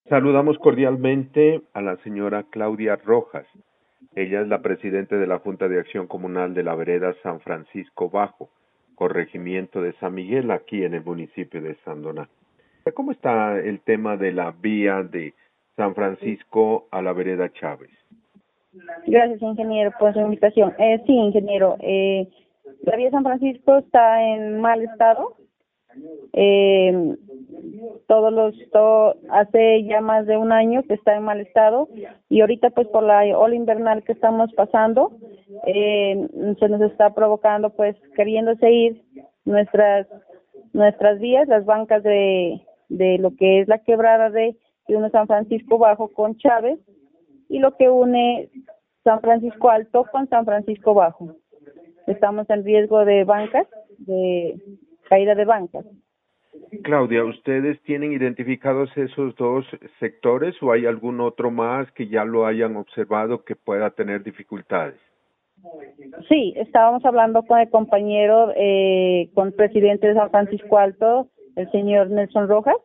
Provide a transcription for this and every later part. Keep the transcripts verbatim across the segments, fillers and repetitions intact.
Saludamos cordialmente a la señora Claudia Rojas. Ella es la presidenta de la Junta de Acción Comunal de la Vereda San Francisco Bajo, corregimiento de San Miguel, aquí en el municipio de Sandoná. ¿Cómo está el tema de la vía de San Francisco a la Vereda Chávez? Gracias, ingeniero, por su invitación. Eh, sí, ingeniero, eh, la vía San Francisco está en mal estado. Eh, todos los, todo, hace ya más de un año que está en mal estado y ahorita pues por la ola invernal que estamos pasando, eh, se nos está provocando pues queriéndose ir nuestras nuestras vías, las bancas de, de lo que es la quebrada de, que une San Francisco Bajo con Chávez y lo que une San Francisco Alto con San Francisco Bajo. Estamos en riesgo de bancas, de caída de bancas. Claudia, ¿ustedes tienen identificados esos dos sectores o hay algún otro más que ya lo hayan observado que pueda tener dificultades? Sí, estábamos hablando con el compañero, eh, con el presidente de San Francisco Alto, el señor Nelson Rojas.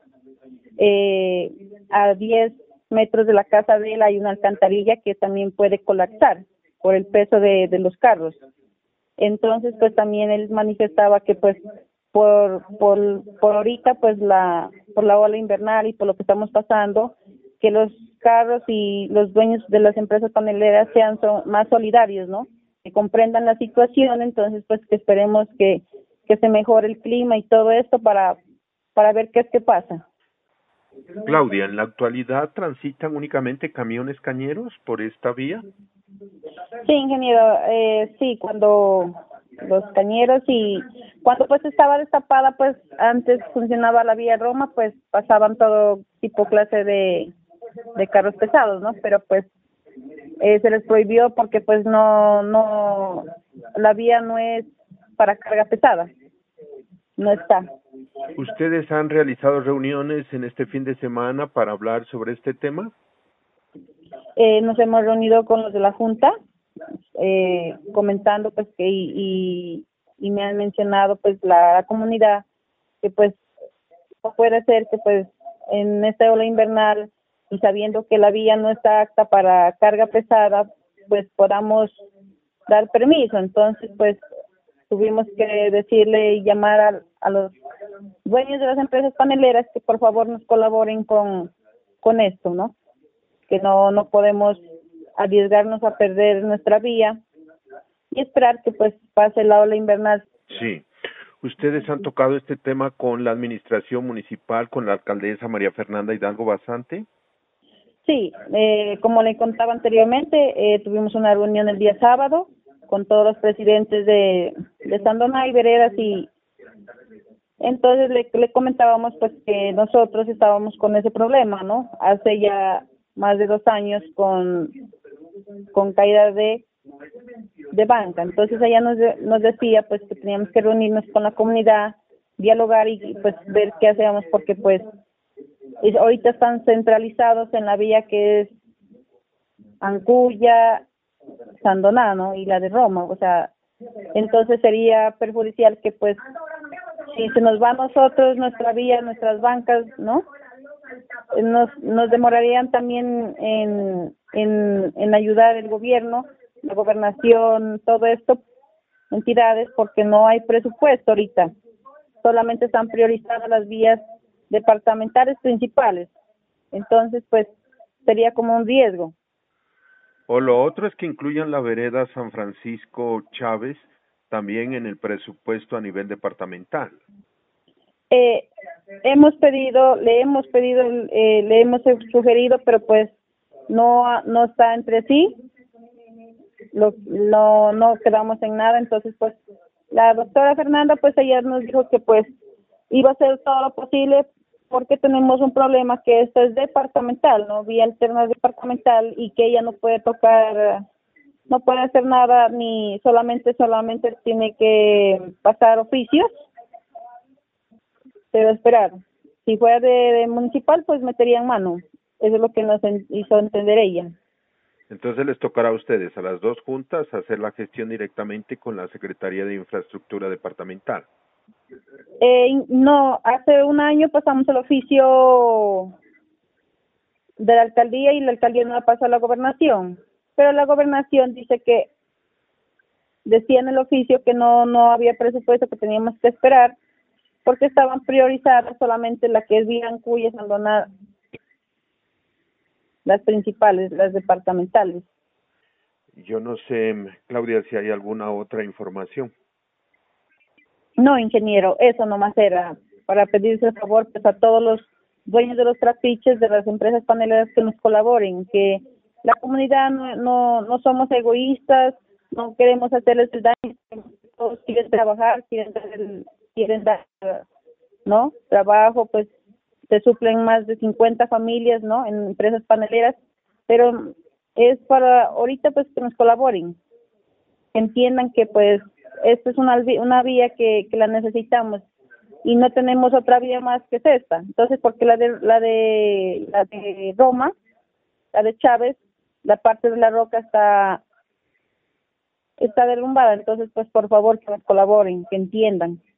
Eh, a diez metros de la casa de él hay una alcantarilla que también puede colapsar por el peso de, de los carros. Entonces, pues también él manifestaba que pues por por por ahorita pues la por la ola invernal y por lo que estamos pasando, que los carros y los dueños de las empresas paneleras sean so, más solidarios, ¿no? Que comprendan la situación, entonces pues que esperemos que que se mejore el clima y todo esto para para ver qué es que pasa. Claudia, ¿en la actualidad transitan únicamente camiones cañeros por esta vía? Sí, ingeniero, eh, sí, cuando los cañeros y cuando pues estaba destapada, pues antes funcionaba la vía Roma, pues pasaban todo tipo clase de, de carros pesados, ¿no? Pero pues eh, se les prohibió porque pues no, no, la vía no es para carga pesada, no está. ¿Ustedes han realizado reuniones en este fin de semana para hablar sobre este tema? Eh, nos hemos reunido con los de la Junta, eh, comentando pues que y, y, y me han mencionado pues la, la comunidad que pues no puede ser que pues en esta ola invernal y sabiendo que la vía no está apta para carga pesada, pues podamos dar permiso. Entonces pues tuvimos que decirle y llamar a, a los dueños de las empresas paneleras que por favor nos colaboren con con esto, ¿no? Que no no podemos arriesgarnos a perder nuestra vía y esperar que pues pase la ola invernal. Sí. ¿Ustedes han tocado este tema con la administración municipal, con la alcaldesa María Fernanda Hidalgo Basante? Sí, eh, como le contaba anteriormente, eh, tuvimos una reunión el día sábado con todos los presidentes de, de Sandoná y Veredas y entonces le, le comentábamos pues que nosotros estábamos con ese problema, ¿no? Hace ya más de dos años con con caída de de banca. Entonces ella nos nos decía pues que teníamos que reunirnos con la comunidad, dialogar y pues ver qué hacíamos porque pues y ahorita están centralizados en la vía que es Ancuya, Sandoná, ¿no? Y la de Roma, o sea, entonces sería perjudicial que pues si se nos va a nosotros nuestra vía, nuestras bancas, ¿no? Nos nos demorarían también en en en ayudar el gobierno, la gobernación, todo esto, entidades, porque no hay presupuesto ahorita. Solamente están priorizadas las vías departamentales principales. Entonces, pues, sería como un riesgo. O lo otro es que incluyan la vereda San Francisco Chávez también en el presupuesto a nivel departamental. Eh, hemos pedido, le hemos pedido, eh, le hemos sugerido, pero pues no no está entre sí. Lo, no no quedamos en nada, entonces pues la doctora Fernanda pues ayer nos dijo que pues iba a hacer todo lo posible porque tenemos un problema que esto es departamental, no vía alterna departamental y que ella no puede tocar, no puede hacer nada ni solamente solamente tiene que pasar oficios, pero esperar. Si fuera de, de municipal pues meterían mano, eso es lo que nos en, hizo entender ella. Entonces les tocará a ustedes, a las dos juntas, hacer la gestión directamente con la Secretaría de Infraestructura Departamental. Eh, no, hace un año pasamos el oficio de la alcaldía y la alcaldía no la pasó a la gobernación, pero la gobernación dice que decía en el oficio que no no había presupuesto, que teníamos que esperar porque estaban priorizadas solamente la que es Villancú y San Donato, las principales, las departamentales. Yo no sé, Claudia, si hay alguna otra información. No, ingeniero, eso nomás era para pedirse el favor pues a todos los dueños de los trapiches de las empresas paneleras que nos colaboren, que la comunidad no no, no somos egoístas, no queremos hacerles el daño, todos quieren trabajar, quieren dar, el, quieren dar ¿no? Trabajo, pues se suplen más de cincuenta familias, ¿no? En empresas paneleras, pero es para ahorita pues que nos colaboren, que entiendan que pues esto es una una vía que, que la necesitamos y no tenemos otra vía más que es esta. Entonces, porque la de la de la de Roma, la de Chávez, la parte de la roca está está derrumbada, entonces pues por favor que nos colaboren, que entiendan.